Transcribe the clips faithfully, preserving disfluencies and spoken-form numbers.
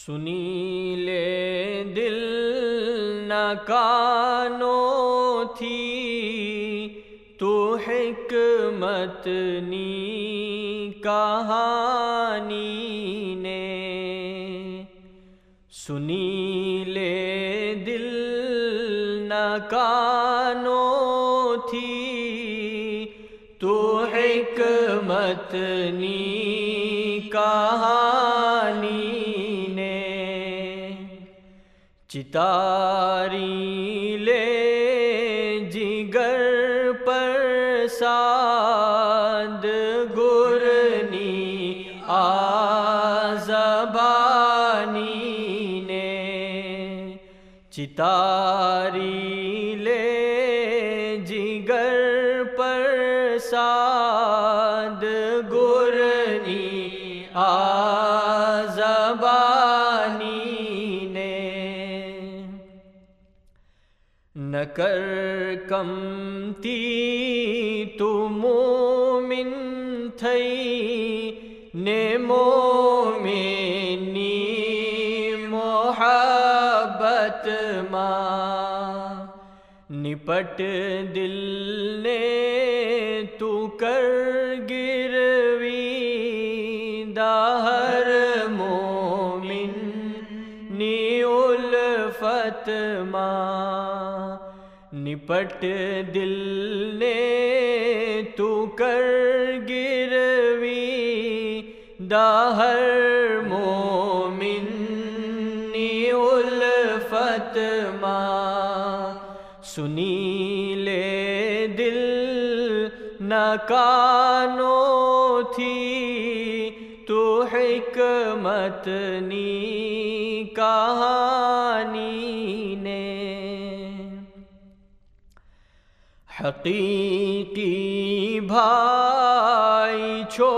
سنی لے دل نہ کانوں تھی تو حکمت نی کہانی نے، سنی لے دل نہ کانوں تھی تو حکمت نی کہانی نے، چتاری لے جگر پر ساد گرنی آزبانی نے، چتاری لے جگر پر ساد گرنی آزبانی نے، نہ کر کمتی تو مومن تھئی نے مومنی محبت ماں، نپٹ دل نے تو کر گروی دہر مومن نی الفت ماں، نپٹ دل نے تو کر گروی دہر مومن نی الفت ماں، سنی لے دل نہ کانوں تھی تو حکمت نی کہانی نے، حقیقی بھائی چھو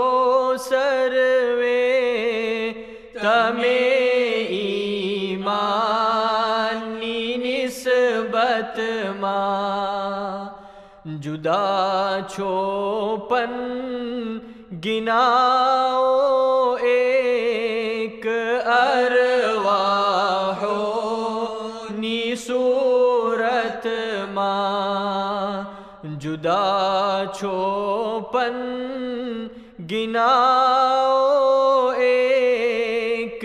سروے تمہیں ایمانی نسبت ماں، جدا چھوپن گناؤ ایک ارواحو نی صورت ماں، جدا چھوپن گناؤ ایک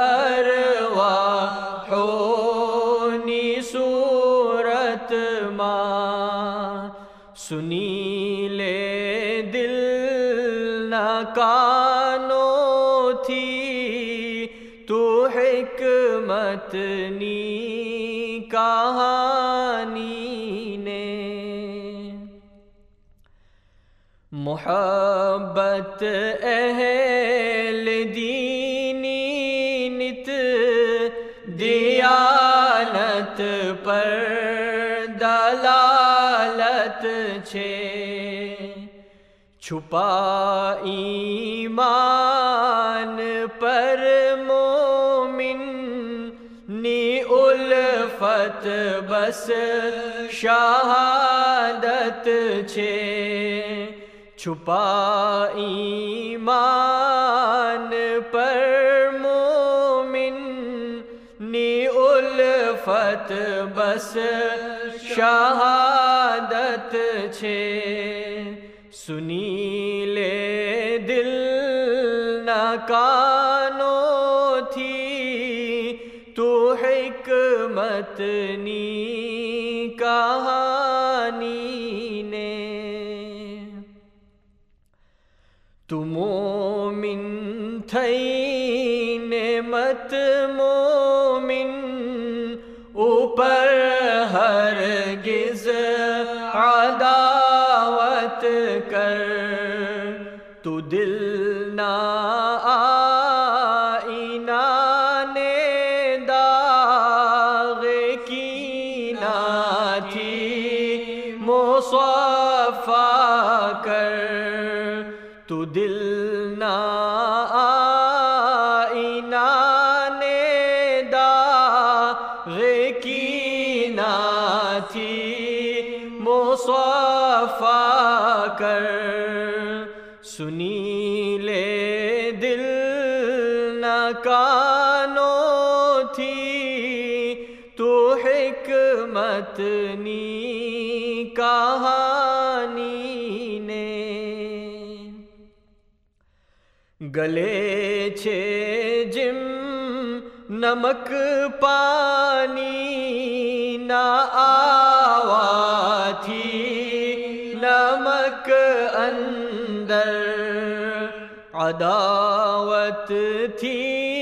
ارواحو نی صورت ماں، سنی لے دل نہ کانوں تھی تو حکمت نی کہانی نے، محبت اہل دینی نت دیانت پر دلالت چھے، چھپا ایمان پر مومن نی الفت بس شہادت چھے، چھپا ایمان پر مومن نی الفت بس شہادت چھے، سنی لے دل نہ کانوں تھی تو حکمت نی کہانی نے، تو مومن تھئی نعمت مومن اوپر ہرگز عداوت کر، تو دل نہ آئینہ نے داغ کینہ تھی مصفا کر، تو دل نہ آئینہ نے داغ کینہ تھی مصفا کر، سنی لے دل نہ کانوں تھی تو حکمت نی کہانی نے گلے چھے جم نمک پانی نہ آوا تھی نمک اندر عداوت تھی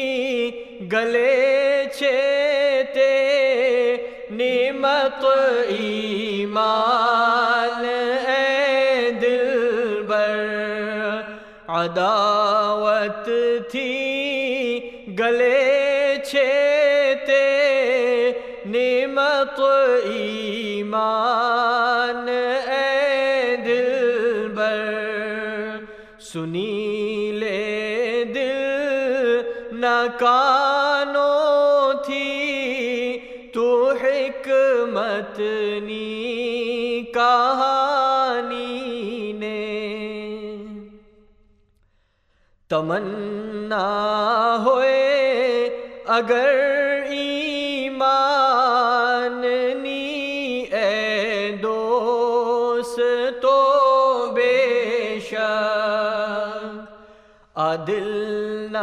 گلے چھتے نعمت ایمان اے دلبر عداوت تھی گلے چھتے نعمت ایمان اے دلبر سنی لے دل نہ کانوں تھی تو حکمت نی کہانی نے تمنا ہوئے اگر ایمان نی اے دوست تو بے شک عدل نہ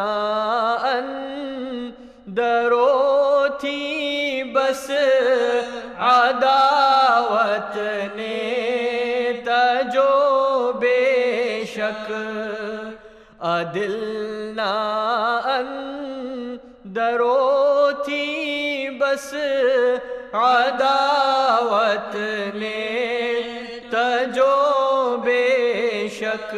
اندرو تھی بس عداوت نے تجو بے شک عدل نہ اندرو تھی بس عداوت نے تجو بے شک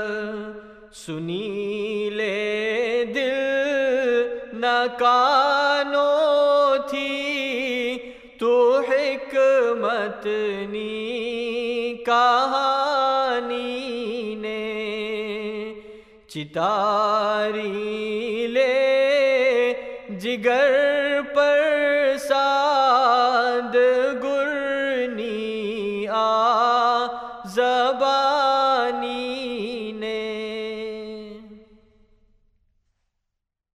سنی لے دل نہ کانوں تھی تو حکمت نی کہانی نے چتاری لے جگر پر ساد گرنی آ زبان